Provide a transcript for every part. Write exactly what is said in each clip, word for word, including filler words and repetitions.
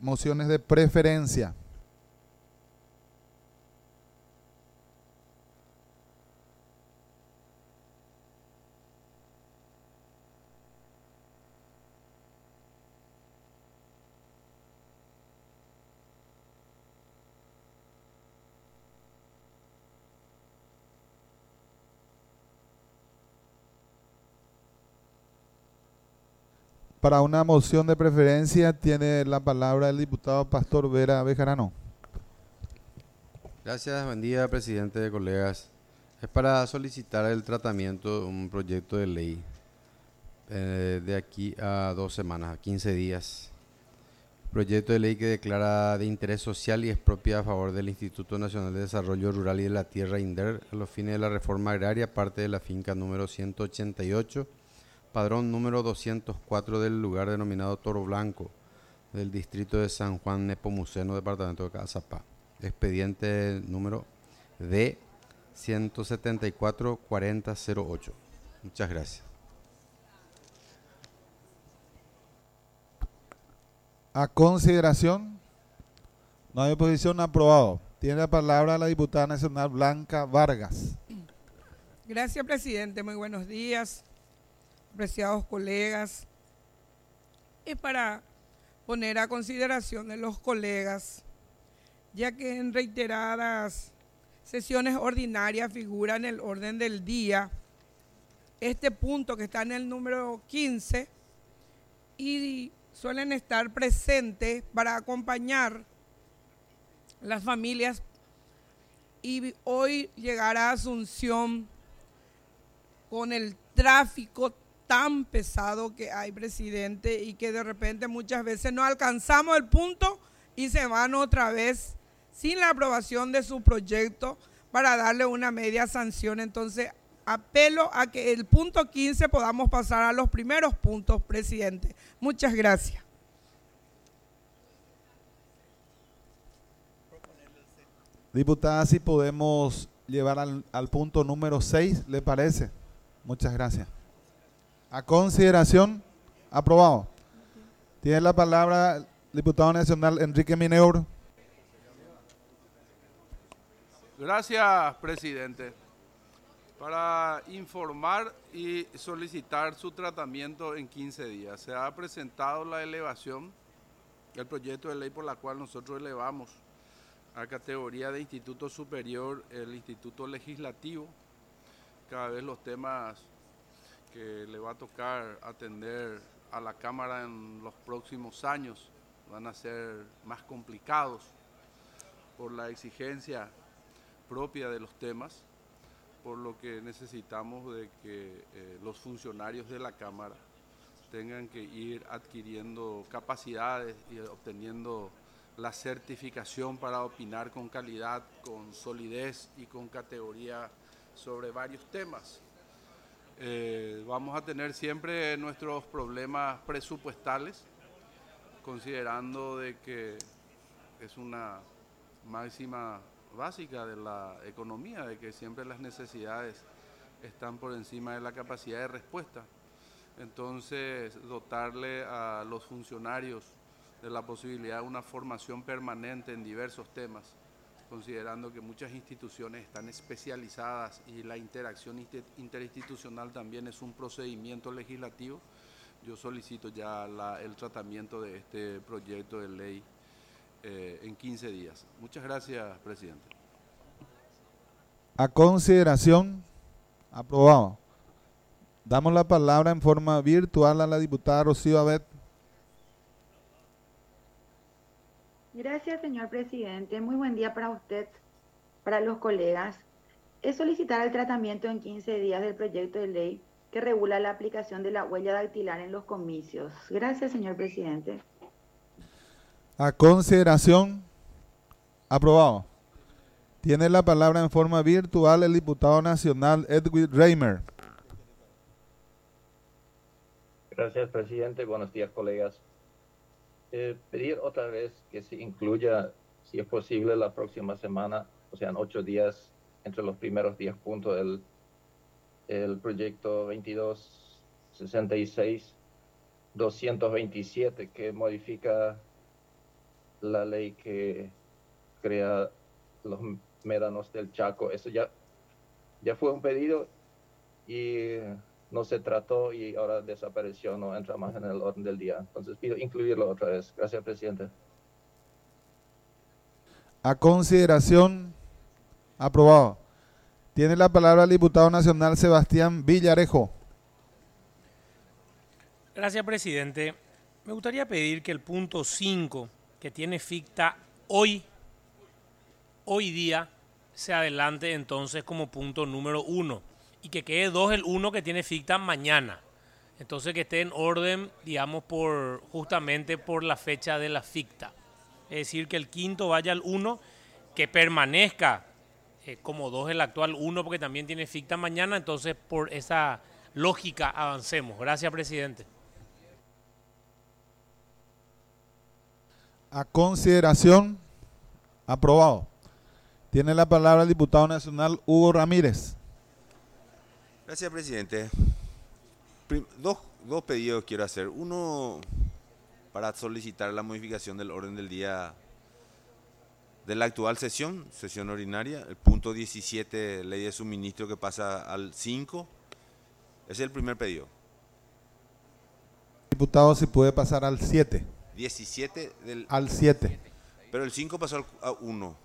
mociones de preferencia. Para una moción de preferencia tiene la palabra el diputado Pastor Vera Bejarano. Gracias, buen día, presidente, colegas. Es para solicitar el tratamiento de un proyecto de ley eh, de aquí a dos semanas, a quince días. Proyecto de ley que declara de interés social y expropia a favor del Instituto Nacional de Desarrollo Rural y de la Tierra INDER a los fines de la reforma agraria, parte de la finca número ciento ochenta y ocho, padrón número doscientos cuatro del lugar denominado Toro Blanco, del distrito de San Juan Nepomuceno, departamento de Cazapá. Expediente número D ciento setenta y cuatro cuarenta cero ocho. Muchas gracias. A consideración, no hay oposición, aprobado. Tiene la palabra la diputada nacional Blanca Vargas. Gracias, presidente. Muy buenos días, apreciados colegas. Es para poner a consideración de los colegas, ya que en reiteradas sesiones ordinarias figura en el orden del día este punto que está en el número quince y suelen estar presentes para acompañar las familias, y hoy llegar a Asunción con el tráfico tan pesado que hay, presidente, y que de repente muchas veces no alcanzamos el punto y se van otra vez sin la aprobación de su proyecto para darle una media sanción. Entonces, apelo a que el punto quince podamos pasar a los primeros puntos, presidente. Muchas gracias. Diputada, si podemos llevar al, al punto número seis, ¿le parece? Muchas gracias. A consideración, aprobado. Tiene la palabra el diputado nacional Enrique Mineur. Gracias, presidente. Para informar y solicitar su tratamiento en quince días, se ha presentado la elevación del proyecto de ley por la cual nosotros elevamos a categoría de instituto superior el instituto legislativo. Cada vez los temas que le va a tocar atender a la Cámara en los próximos años van a ser más complicados por la exigencia propia de los temas, por lo que necesitamos de que eh, los funcionarios de la Cámara tengan que ir adquiriendo capacidades y obteniendo la certificación para opinar con calidad, con solidez y con categoría sobre varios temas. Eh, vamos a tener siempre nuestros problemas presupuestales, considerando de que es una máxima básica de la economía, de que siempre las necesidades están por encima de la capacidad de respuesta. Entonces, dotarle a los funcionarios de la posibilidad de una formación permanente en diversos temas, considerando que muchas instituciones están especializadas y la interacción interinstitucional también es un procedimiento legislativo. Yo solicito ya la, el tratamiento de este proyecto de ley eh, en quince días. Muchas gracias, presidente. A consideración, aprobado. Damos la palabra en forma virtual a la diputada Rocío Abet. Gracias, señor presidente. Muy buen día para usted, para los colegas. Es solicitar el tratamiento en quince días del proyecto de ley que regula la aplicación de la huella dactilar en los comicios. Gracias, señor presidente. A consideración, aprobado. Tiene la palabra en forma virtual el diputado nacional Edwin Reimer. Gracias, presidente. Buenos días, colegas. Eh, pedir otra vez que se incluya, si es posible, la próxima semana, o sea, en ocho días, entre los primeros diez puntos, el, el proyecto veintidós sesenta y seis doscientos veintisiete, que modifica la ley que crea los médanos del Chaco. Eso ya, ya fue un pedido y no se trató y ahora desapareció, no entra más en el orden del día. Entonces pido incluirlo otra vez. Gracias, presidente. A consideración, aprobado. Tiene la palabra el diputado nacional Sebastián Villarejo. Gracias, presidente. Me gustaría pedir que el punto cinco, que tiene ficta hoy, hoy día, se adelante entonces como punto número uno y que quede dos el uno que tiene ficta mañana. Entonces que esté en orden, digamos, por justamente por la fecha de la ficta. Es decir, que el quinto vaya al uno, que permanezca eh, como dos el actual uno porque también tiene ficta mañana. Entonces, por esa lógica avancemos. Gracias, presidente. A consideración, aprobado. Tiene la palabra el diputado nacional Hugo Ramírez. Gracias, presidente. Prim- dos, dos pedidos quiero hacer. Uno, para solicitar la modificación del orden del día de la actual sesión, sesión ordinaria. El punto diecisiete, ley de suministro, que pasa al cinco. Ese es el primer pedido. Diputado, si puede pasar al siete. diecisiete del... Al siete. Pero el cinco pasó al, a uno.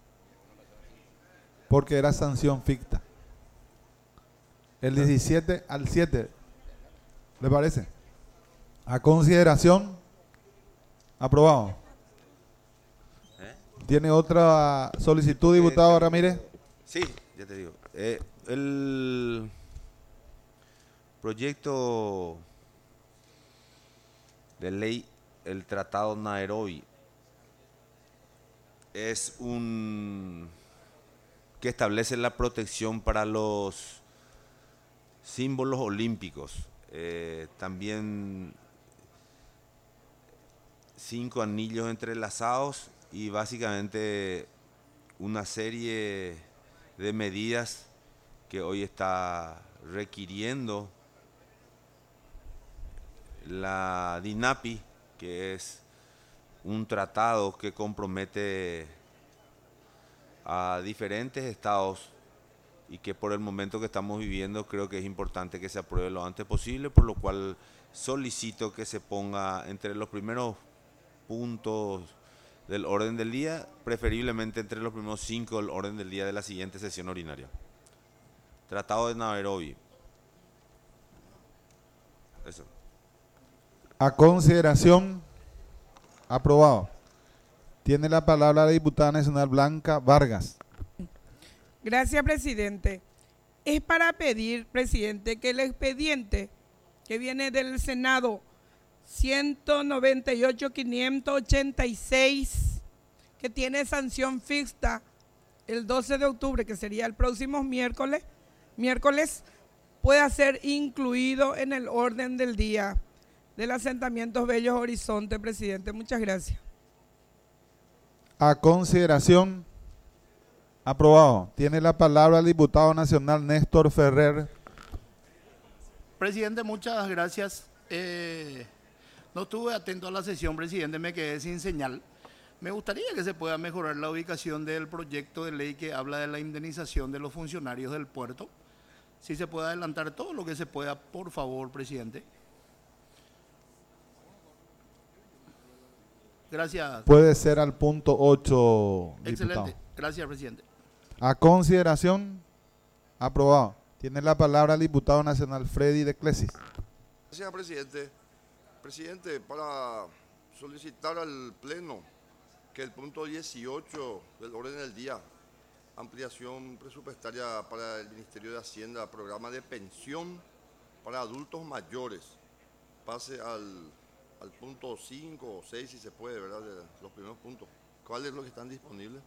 Porque era sanción ficta. El diecisiete al siete. ¿Le parece? A consideración, aprobado. ¿Eh? ¿Tiene otra solicitud, diputado Eh, Ramírez? Sí, ya te digo. Eh, el proyecto de ley, el Tratado Nairobi, es un que establece la protección para los símbolos olímpicos. Eh, también cinco anillos entrelazados y básicamente una serie de medidas que hoy está requiriendo la DINAPI, que es un tratado que compromete a diferentes estados y que por el momento que estamos viviendo creo que es importante que se apruebe lo antes posible, por lo cual solicito que se ponga entre los primeros puntos del orden del día, preferiblemente entre los primeros cinco del orden del día de la siguiente sesión ordinaria. Tratado de Nairobi. Eso. A consideración, aprobado. Tiene la palabra la diputada nacional Blanca Vargas. Gracias, presidente. Es para pedir, presidente, que el expediente que viene del Senado ciento noventa y ocho quinientos ochenta y seis, que tiene sanción fixta el doce de octubre, que sería el próximo miércoles, miércoles, pueda ser incluido en el orden del día del asentamiento Bellos Horizonte, presidente. Muchas gracias. A consideración, aprobado. Tiene la palabra el diputado nacional Néstor Ferrer. Presidente, muchas gracias. Eh, no estuve atento a la sesión, presidente, me quedé sin señal. Me gustaría que se pueda mejorar la ubicación del proyecto de ley que habla de la indemnización de los funcionarios del puerto. Si se puede adelantar todo lo que se pueda, por favor, presidente. Gracias. Puede ser al punto ocho, diputado. Excelente. Gracias, presidente. A consideración, aprobado. Tiene la palabra el diputado nacional Freddy de Clesis. Gracias, presidente. Presidente, para solicitar al Pleno que el punto dieciocho del orden del día, ampliación presupuestaria para el Ministerio de Hacienda, programa de pensión para adultos mayores, pase al, al punto cinco o seis, si se puede, ¿verdad? De los primeros puntos. ¿Cuáles es lo que están disponibles?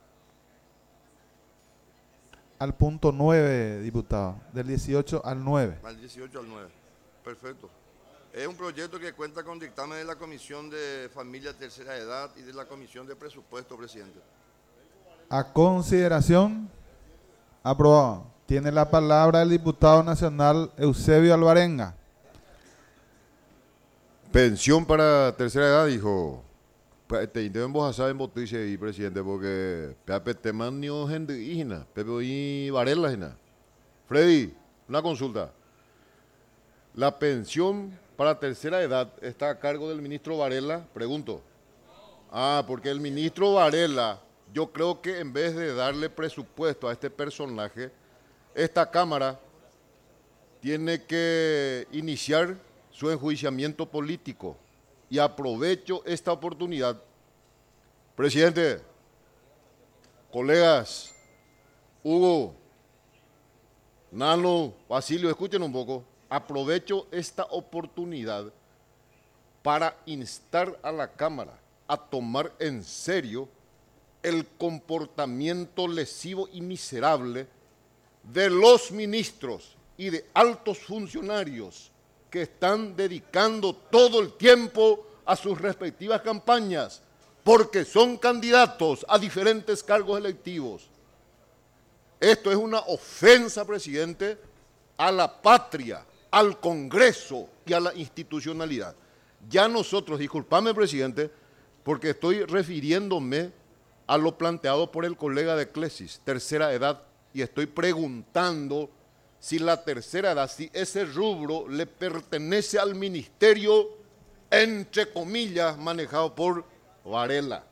Al punto nueve, diputado. Del dieciocho al nueve. Al dieciocho al nueve. Perfecto. Es un proyecto que cuenta con dictamen de la Comisión de Familia Tercera Edad y de la Comisión de Presupuesto, presidente. A consideración, aprobado. Tiene la palabra el diputado nacional Eusebio Alvarenga. Pensión para tercera edad, dijo. te deben vos a en boticia ahí, presidente, porque Pepe teman ni gente indígena, Pepe y Varela, Freddy, una consulta. La pensión para tercera edad está a cargo del ministro Varela, pregunto. Ah, porque el ministro Varela, yo creo que en vez de darle presupuesto a este personaje, esta Cámara tiene que iniciar su enjuiciamiento político. Y aprovecho esta oportunidad. Presidente, colegas, Hugo, Nano, Basilio, escuchen un poco. Aprovecho esta oportunidad para instar a la Cámara a tomar en serio el comportamiento lesivo y miserable de los ministros y de altos funcionarios que están dedicando todo el tiempo a sus respectivas campañas, porque son candidatos a diferentes cargos electivos. Esto es una ofensa, presidente, a la patria, al Congreso y a la institucionalidad. Ya nosotros, discúlpame, presidente, porque estoy refiriéndome a lo planteado por el colega de Clesis, tercera edad, y estoy preguntando si la tercera edad, si ese rubro le pertenece al ministerio, entre comillas, manejado por Varela.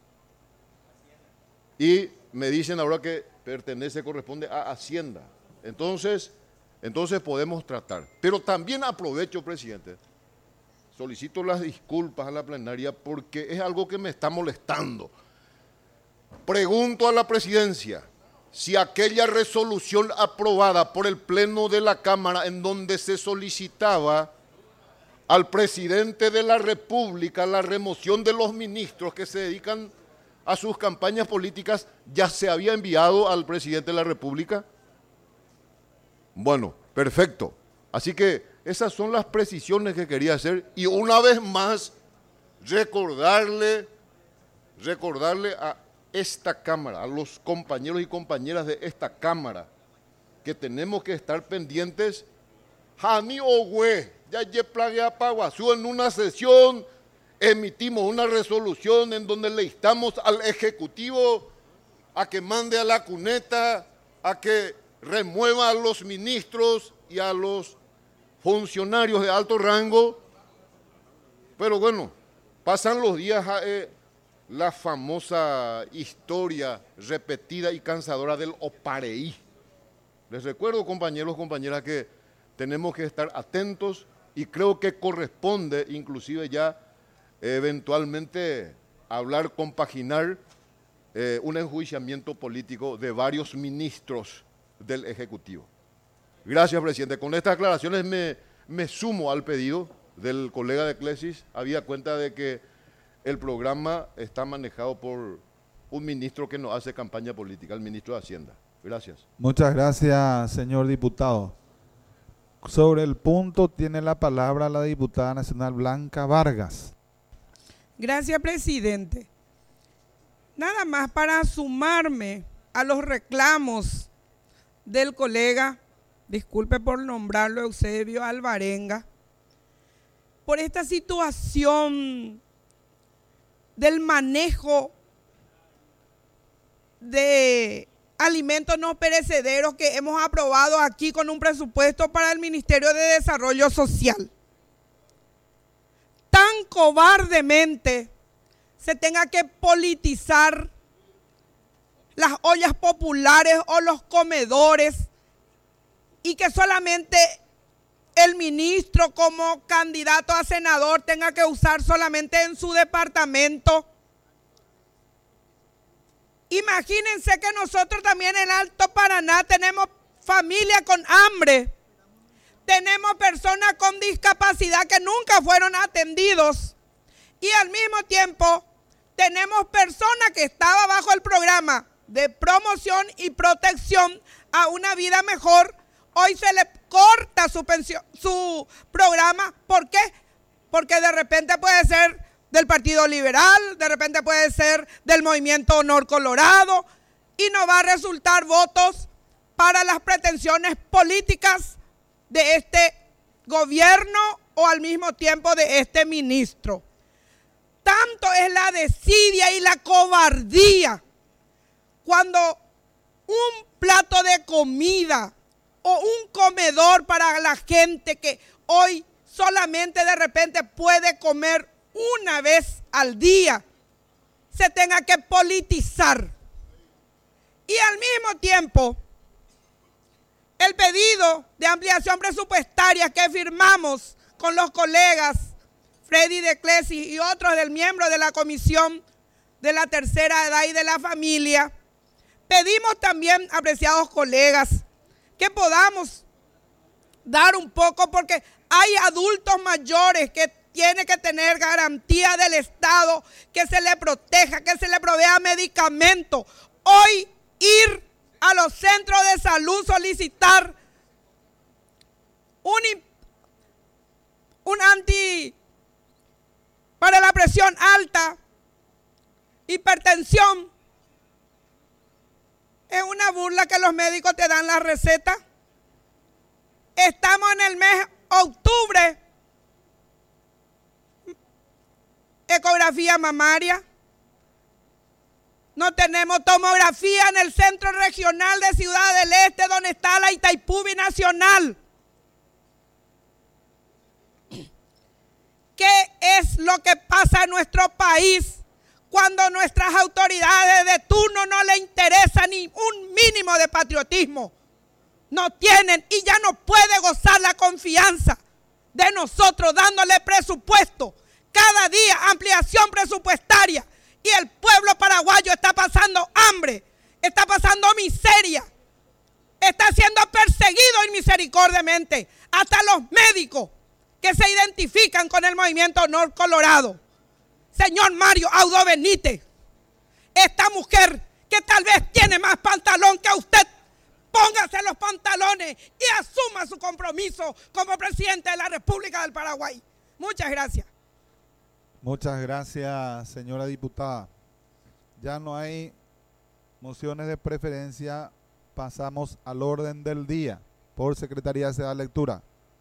Y me dicen ahora que pertenece, corresponde a Hacienda. Entonces, entonces podemos tratar. Pero también aprovecho, presidente, solicito las disculpas a la plenaria porque es algo que me está molestando. Pregunto a la presidencia si aquella resolución aprobada por el Pleno de la Cámara en donde se solicitaba al presidente de la República la remoción de los ministros que se dedican a sus campañas políticas ya se había enviado al presidente de la República. Bueno, perfecto. Así que esas son las precisiones que quería hacer y una vez más recordarle, recordarle a esta Cámara, a los compañeros y compañeras de esta Cámara, que tenemos que estar pendientes. Jani Ogüe, ya ye plaguea Paguazú en una sesión, emitimos una resolución en donde le instamos al Ejecutivo a que mande a la cuneta, a que remueva a los ministros y a los funcionarios de alto rango. Pero bueno, pasan los días, eh, la famosa historia repetida y cansadora del Opareí. Les recuerdo, compañeros, compañeras, que tenemos que estar atentos y creo que corresponde inclusive ya eventualmente hablar, compaginar eh, un enjuiciamiento político de varios ministros del Ejecutivo. Gracias, presidente. Con estas aclaraciones me, me sumo al pedido del colega de Clesis, habida cuenta de que el programa está manejado por un ministro que no hace campaña política, el ministro de Hacienda. Gracias. Muchas gracias, señor diputado. Sobre el punto tiene la palabra la diputada nacional Blanca Vargas. Gracias, presidente. Nada más para sumarme a los reclamos del colega, disculpe por nombrarlo, Eusebio Alvarenga, por esta situación del manejo de alimentos no perecederos que hemos aprobado aquí con un presupuesto para el Ministerio de Desarrollo Social. Tan cobardemente se tenga que politizar las ollas populares o los comedores y que solamente el ministro como candidato a senador tenga que usar solamente en su departamento. Imagínense que nosotros también en Alto Paraná tenemos familia con hambre, tenemos personas con discapacidad que nunca fueron atendidos y al mismo tiempo tenemos personas que estaban bajo el programa de promoción y protección a una vida mejor. Hoy se le corta su pensión, su programa. ¿Por qué? Porque de repente puede ser del Partido Liberal, de repente puede ser del Movimiento Honor Colorado y no va a resultar votos para las pretensiones políticas de este gobierno o al mismo tiempo de este ministro. tanto es la desidia y la cobardía cuando un plato de comida o un comedor para la gente que hoy solamente de repente puede comer una vez al día, se tenga que politizar. Y al mismo tiempo, el pedido de ampliación presupuestaria que firmamos con los colegas Freddy de Clesi y otros del miembro de la Comisión de la Tercera Edad y de la Familia, pedimos también, apreciados colegas, que podamos dar un poco, porque hay adultos mayores que tienen que tener garantía del Estado, que se le proteja, que se le provea medicamentos. Hoy ir a los centros de salud, solicitar un, un anti para la presión alta, hipertensión, es una burla que los médicos te dan la receta. Estamos en el mes octubre, ecografía mamaria. No tenemos tomografía en el Centro Regional de Ciudad del Este, donde está la Itaipú Binacional. ¿Qué es lo que pasa en nuestro país cuando nuestras autoridades de turno no le interesa ni un mínimo de patriotismo? No tienen y ya no puede gozar la confianza de nosotros dándole presupuesto. Cada día ampliación presupuestaria y el pueblo paraguayo está pasando hambre, está pasando miseria, está siendo perseguido inmisericordiamente. Hasta los médicos que se identifican con el movimiento Honor Colorado. Señor Mario Audó Benítez, esta mujer que tal vez tiene más pantalón que usted, póngase los pantalones y asuma su compromiso como presidente de la República del Paraguay. Muchas gracias. Muchas gracias, señora diputada. Ya no hay mociones de preferencia. Pasamos al orden del día. Por secretaría se da lectura.